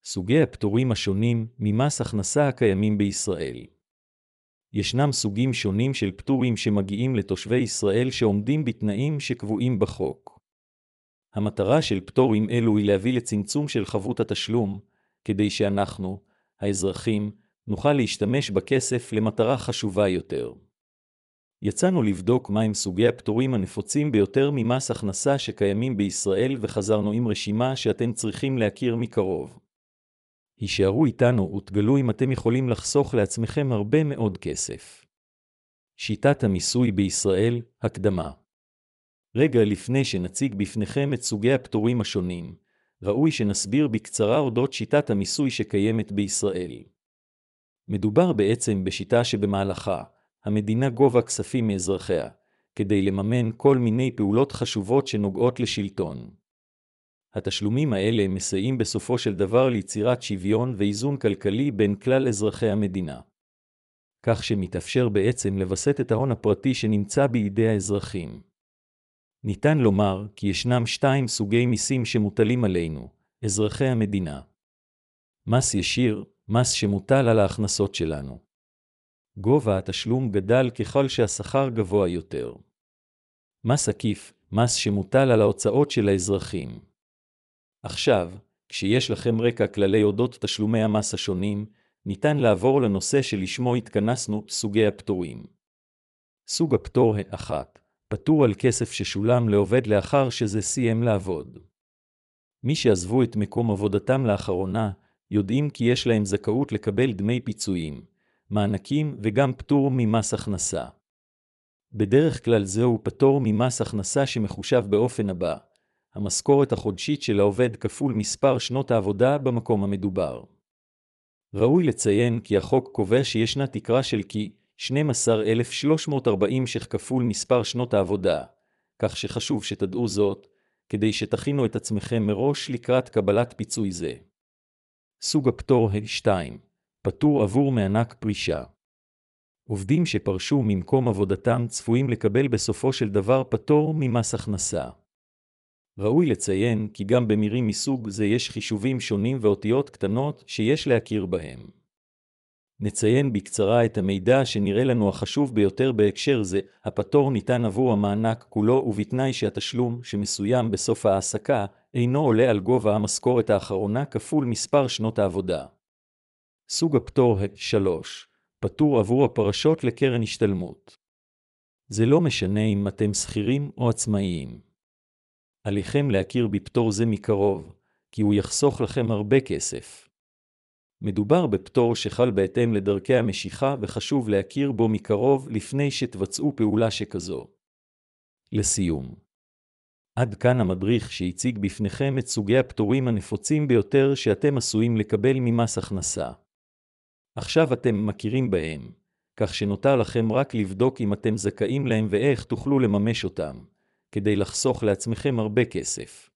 סוגי הפטורים השונים ממס הכנסה הקיימים בישראל. ישנם סוגים שונים של פטורים שמגיעים לתושבי ישראל שעומדים בתנאים שקבועים בחוק. המטרה של פטורים אלו היא להביא לצמצום של חבות התשלום, כדי שאנחנו, האזרחים, נוכל להשתמש בכסף למטרה חשובה יותר. יצאנו לבדוק מהם סוגי הפטורים הנפוצים ביותר ממס הכנסה שקיימים בישראל וחזרנו עם רשימה שאתם צריכים להכיר מקרוב. הישארו איתנו ותגלו אם אתם יכולים לחסוך לעצמכם הרבה מאוד כסף. שיטת המיסוי בישראל, הקדמה. רגע לפני שנציג בפניכם את סוגי הפטורים השונים, ראוי שנסביר בקצרה אודות שיטת המיסוי שקיימת בישראל. מדובר בעצם בשיטה שבמהלכה המדינה גובה כספים מאזרחיה, כדי לממן כל מיני פעולות חשובות שנוגעות לשלטון. התשלומים האלה מסייעים בסופו של דבר ליצירת שוויון ואיזון כלכלי בין כלל אזרחי המדינה. כך שמתאפשר בעצם לבסט את ההון הפרטי שנמצא בידי האזרחים. ניתן לומר כי ישנם 2 סוגי מיסים שמוטלים עלינו, אזרחי המדינה. מס ישיר, מס שמוטל על ההכנסות שלנו. גובה התשלום גדל ככל שהשכר גבוה יותר. מס עקיף, מס שמוטל על ההוצאות של האזרחים. עכשיו, כשיש לכם רקע כללי אודות תשלומי המס השונים, ניתן לעבור לנושא שלשמו התכנסנו, סוגי הפטורים. סוג הפטור 1. פטור על כסף ששולם לעובד לאחר שזה סיים לעבוד. מי שעזבו את מקום עבודתם לאחרונה, יודעים כי יש להם זכאות לקבל דמי פיצויים, מענקים וגם פטור ממס הכנסה. בדרך כלל זהו פטור ממס הכנסה שמחושב באופן הבא, המשכורת החודשית של העובד כפול מספר שנות העבודה במקום המדובר. ראוי לציין כי החוק קובע שישנה תקרה של כ-12,340 ש"ח כפול מספר שנות העבודה, כך שחשוב שתדעו זאת, כדי שתכינו את עצמכם מראש לקראת קבלת פיצוי זה. סוג הפטור 2. פטור עבור מענק פרישה. עובדים שפרשו ממקום עבודתם צפויים לקבל בסופו של דבר פטור ממס הכנסה. ראוי לציין כי גם במירים מסוג זה יש חישובים שונים ואותיות קטנות שיש להכיר בהם. נציין בקצרה את המידע שנראה לנו החשוב ביותר בהקשר זה. הפטור ניתן עבור המענק כולו ובתנאי שהתשלום שמסוים בסוף העסקה אינו עולה על גובה המשכורת האחרונה כפול מספר שנות העבודה. סוג הפטור 3. פטור עבור הפרשות לקרן השתלמות. זה לא משנה אם אתם שכירים או עצמאיים. עליכם להכיר בפטור זה מקרוב, כי הוא יחסוך לכם הרבה כסף. מדובר בפטור שחל בהתאם לדרכי המשיכה וחשוב להכיר בו מקרוב לפני שתבצעו פעולה שכזו. לסיום. עד כאן המדריך שהציג בפניכם את סוגי הפטורים הנפוצים ביותר שאתם עשויים לקבל ממס הכנסה. עכשיו אתם מכירים בהם, כך שנותר לכם רק לבדוק אם אתם זכאים להם ואיך תוכלו לממש אותם, כדי לחסוך לעצמכם הרבה כסף.